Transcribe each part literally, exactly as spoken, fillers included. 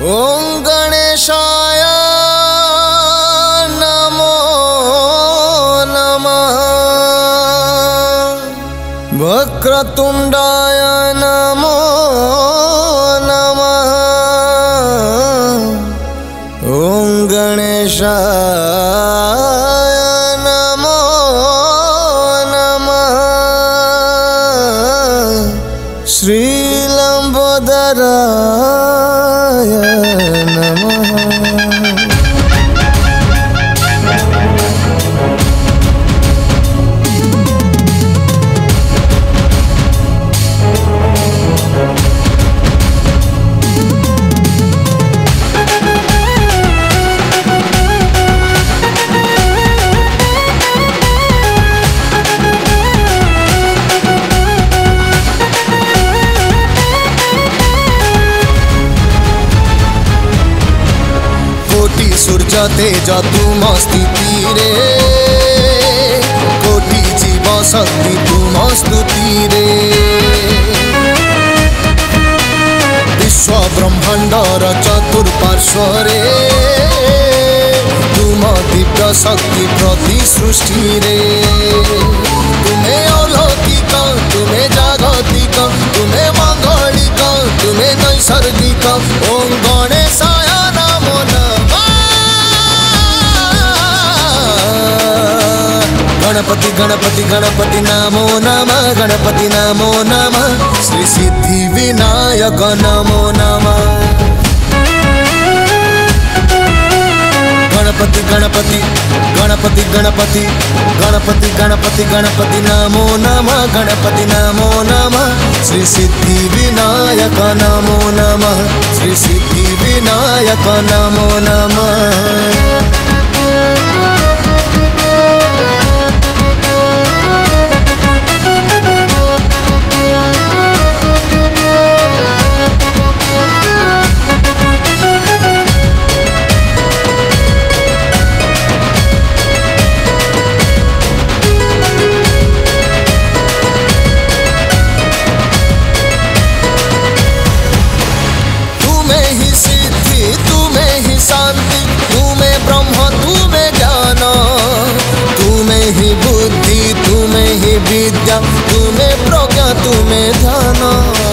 ओम गणेशाय नमो नमः। वक्रतुंडाय नमो नमः। ओम गणेशाय नमो नमः। श्रीलंबोदराय नमः। सूर्य तेज तुम स्थिति रे, कोटि जीव शक्ति तुम स्तुति रे। विश्व ब्रह्मांडर चतुर्पार्श्वरे तुम दिव्य शक्ति प्रति सृष्टि रे। तुम्हें अलौकिक तुम्हें जागतिक तुम्हें मंगलिक तुम्हें नैसर्गिक। ओम गणेशाय नमो नमः। गणपति गणपति गणपति नमो नमः। गणपति नमो नमः। श्री सिद्धि विनायक नमो नमः। गणपति गणपति गणपति गणपति गणपति गणपति गणपति नमो नमः। गणपति नमो नमः। श्री सिद्धि विनायक नमो नमः। श्री सिद्धि विनायक नमो नमः। विद्या तुम्हें प्रज्ञा तुम्हें ध्यान।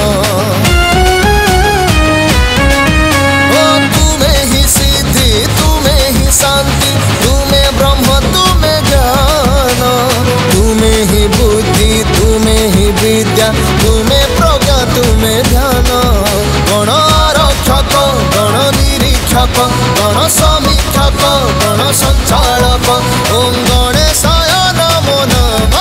ओ तुम्हें ही सिद्धि तुम्हें ही शांति तुम्हें ब्रह्म तुम्हें ज्ञान। तुम्हें ही बुद्धि तुम्हें ही विद्या तुम्हें प्रज्ञा तुम्हें ध्यान। गण आरक्षक गण निरीक्षक गण समीक्षक गण संचालक। ओम गणेशाय नमो नमः।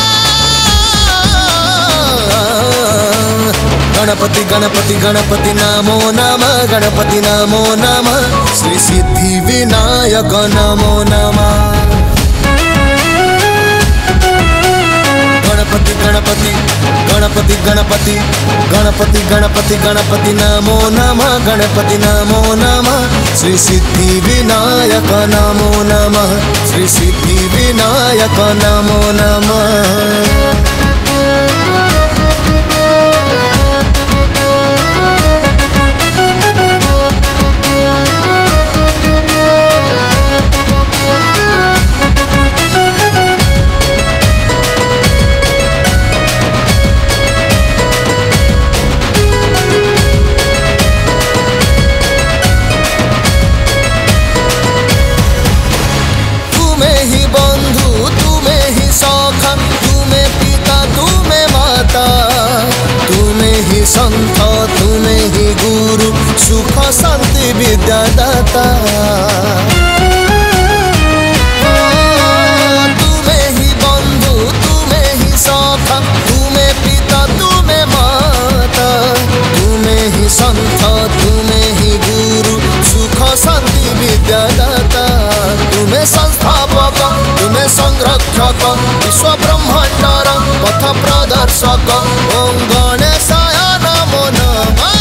गणपति गणपति गणपति नमो नमः। गणपति नमो नमः। श्री सिद्धि विनायक नमो नमः। गणपति गणपति गणपति गणपति गणपति गणपति गणपति नमो नमः। गणपति नमो नमः। श्री सिद्धि विनायक नमो नमः। श्री सिद्धि विनायक नमो नमः। संत तुम्हें ही गुरु सुख शांति विद्या दाता। तुम्हें ही बंधु तुम्हें ही सखा तुम्हें पिता तुम्हें माता। तुम्हें ही संत तुम्हें ही गुरु सुख शांति विद्या दाता। तुम्हें संस्थापक तुम्हें संरक्षक विश्व ब्रह्मांडर पथ प्रदर्शक। ओम गणेशाय नमो नमः।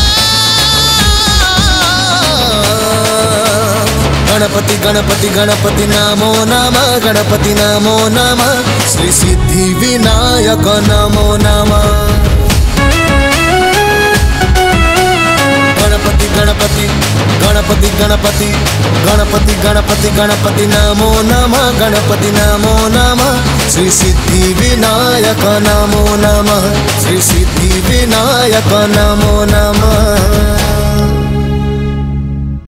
गणपति गणपति गणपति नमो नमः। गणपति नमो नमः। श्री सिद्धि विनायक नमो नमः। गणपति गणपति गणपति गणपति गणपति गणपति गणपति नमो नमः गणपति नमो नमः श्री सिद्धि विनायक नमो नमः श्री सिद्धि विनायक नमो नमः।